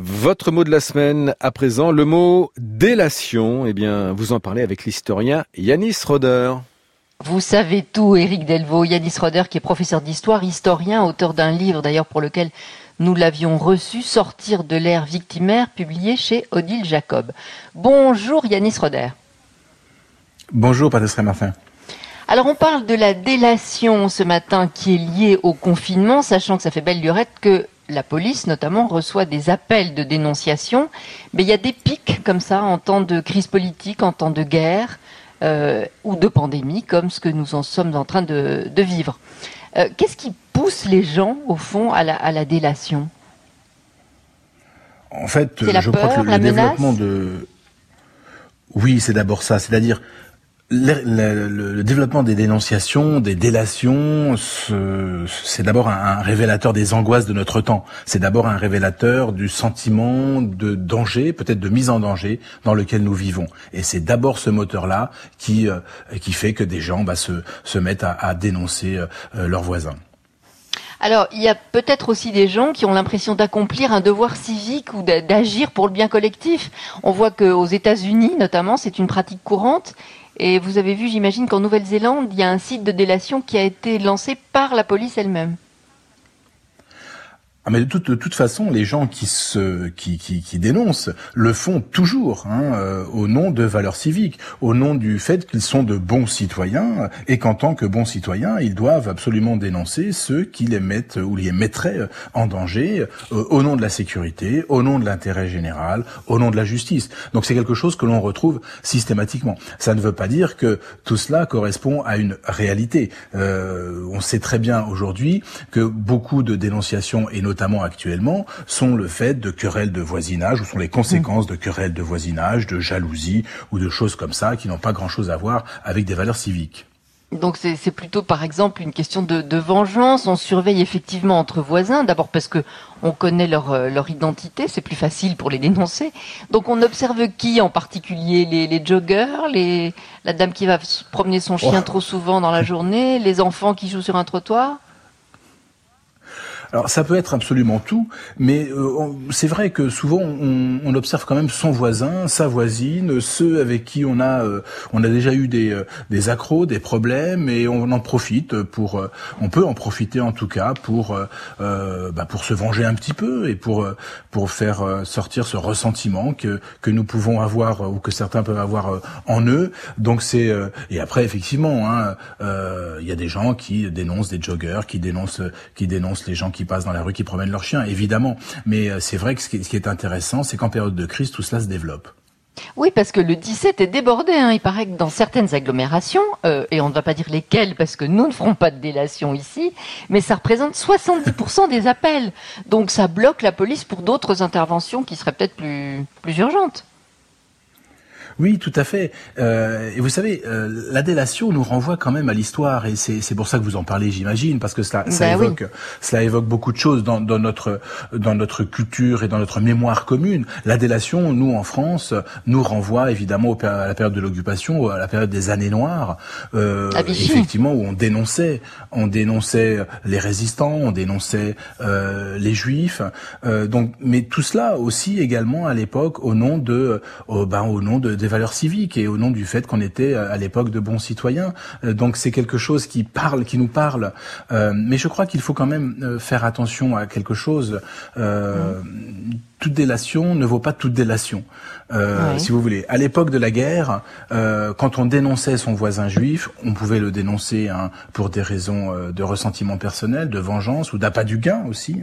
Votre mot de la semaine, à présent, le mot délation. Eh bien, vous en parlez avec l'historien Yanis Roder. Vous savez tout, Éric Delvaux. Yanis Roder, qui est professeur d'histoire, historien, auteur d'un livre d'ailleurs pour lequel nous l'avions reçu, Sortir de l'ère victimaire, publié chez Odile Jacob. Bonjour Yanis Roder. Bonjour Patrice Martin. Alors on parle de la délation ce matin qui est liée au confinement, sachant que ça fait belle lurette que la police notamment reçoit des appels de dénonciation, mais il y a des pics comme ça en temps de crise politique, en temps de guerre ou de pandémie, comme ce que nous en sommes en train de vivre. Qu'est-ce qui pousse les gens au fond à la délation ? En fait, c'est la je peur, crois que la le menace développement de... Oui, c'est d'abord ça, c'est-à-dire le développement des dénonciations, des délations, c'est d'abord un révélateur des angoisses de notre temps. C'est d'abord un révélateur du sentiment de danger, peut-être de mise en danger, dans lequel nous vivons. Et c'est d'abord ce moteur-là qui fait que des gens se mettent à dénoncer leurs voisins. Alors, il y a peut-être aussi des gens qui ont l'impression d'accomplir un devoir civique ou d'agir pour le bien collectif. On voit qu'aux États-Unis, notamment, c'est une pratique courante. Et vous avez vu, j'imagine, qu'en Nouvelle-Zélande, il y a un site de délation qui a été lancé par la police elle-même. Ah mais de toute façon, les gens qui dénoncent le font toujours au nom de valeurs civiques, au nom du fait qu'ils sont de bons citoyens et qu'en tant que bons citoyens, ils doivent absolument dénoncer ceux qui les mettent ou les mettraient en danger au nom de la sécurité, au nom de l'intérêt général, au nom de la justice. Donc c'est quelque chose que l'on retrouve systématiquement. Ça ne veut pas dire que tout cela correspond à une réalité. On sait très bien aujourd'hui que beaucoup de dénonciations et notamment actuellement, sont le fait de querelles de voisinage, ou sont les conséquences de querelles de voisinage, de jalousie, ou de choses comme ça, qui n'ont pas grand-chose à voir avec des valeurs civiques. Donc c'est plutôt par exemple une question de vengeance. On surveille effectivement entre voisins, d'abord parce que on connaît leur identité, c'est plus facile pour les dénoncer. Donc on observe qui en particulier, les joggers, la dame qui va promener son chien trop souvent dans la journée, les enfants qui jouent sur un trottoir. Alors ça peut être absolument tout, mais c'est vrai que souvent on observe quand même son voisin, sa voisine, ceux avec qui on a déjà eu des accros, des problèmes, et on en profite on peut en profiter en tout cas pour se venger un petit peu et pour faire sortir ce ressentiment que nous pouvons avoir ou que certains peuvent avoir en eux. Donc et après effectivement il y a des gens qui dénoncent des joggers, qui dénoncent les gens qui passent dans la rue, qui promènent leurs chiens, évidemment. Mais c'est vrai que ce qui est intéressant, c'est qu'en période de crise, tout cela se développe. Oui, parce que le 17 est débordé. Il paraît que dans certaines agglomérations, et on ne va pas dire lesquelles, parce que nous ne ferons pas de délation ici, mais ça représente 70% des appels. Donc ça bloque la police pour d'autres interventions qui seraient peut-être plus urgentes. Oui, tout à fait. Et vous savez, la délation nous renvoie quand même à l'histoire, et c'est pour ça que vous en parlez, j'imagine, parce que ça évoque beaucoup de choses dans notre culture et dans notre mémoire commune. La délation, nous en France, nous renvoie évidemment à la période de l'occupation, à la période des années noires, effectivement, où on dénonçait les résistants, on dénonçait les juifs. Mais tout cela aussi également à l'époque au nom des valeurs civiques et au nom du fait qu'on était à l'époque de bons citoyens. Donc c'est quelque chose qui nous parle. Mais je crois qu'il faut quand même faire attention à quelque chose. Toute délation ne vaut pas toute délation. Si vous voulez. À l'époque de la guerre, quand on dénonçait son voisin juif, on pouvait le dénoncer pour des raisons de ressentiment personnel, de vengeance ou d'appât du gain aussi.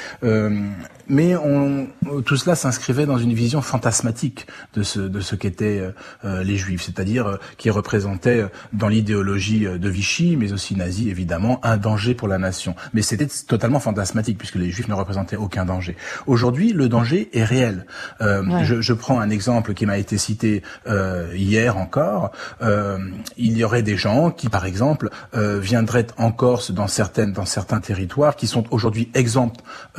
Mais tout cela s'inscrivait dans une vision fantasmatique de ce qu'étaient les juifs, c'est-à-dire qui représentaient dans l'idéologie de Vichy, mais aussi nazie évidemment, un danger pour la nation. Mais c'était totalement fantasmatique puisque les juifs ne représentaient aucun danger. Aujourd'hui, le danger est réel. Je prends un exemple qui m'a été cité hier encore. Il y aurait des gens qui, par exemple, viendraient en Corse dans certains territoires qui sont aujourd'hui exempts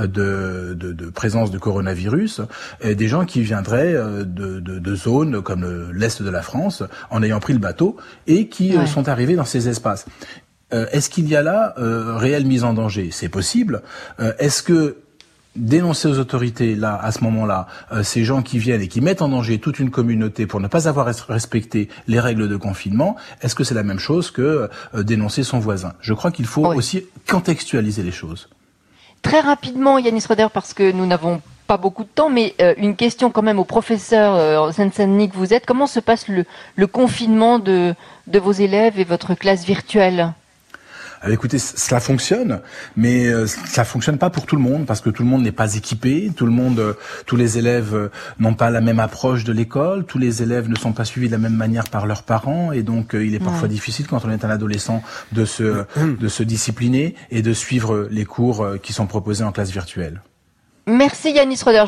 de présence de coronavirus, des gens qui viendraient de zones comme l'est de la France en ayant pris le bateau et qui sont arrivés dans ces espaces. Est-ce qu'il y a là réelle mise en danger ? C'est possible. Est-ce que dénoncer aux autorités, là, à ce moment-là, ces gens qui viennent et qui mettent en danger toute une communauté pour ne pas avoir respecté les règles de confinement, est-ce que c'est la même chose que dénoncer son voisin? Je crois qu'il faut aussi contextualiser les choses. Très rapidement, Yanis Roeder, parce que nous n'avons pas beaucoup de temps, mais une question quand même au professeur en Seine-Saint-Denis que vous êtes. Comment se passe le confinement de vos élèves et votre classe virtuelle? Écoutez, cela fonctionne, mais ça fonctionne pas pour tout le monde parce que tout le monde n'est pas équipé, tous les élèves n'ont pas la même approche de l'école, tous les élèves ne sont pas suivis de la même manière par leurs parents et donc il est parfois difficile quand on est un adolescent de se discipliner et de suivre les cours qui sont proposés en classe virtuelle. Merci Yanis Roeder.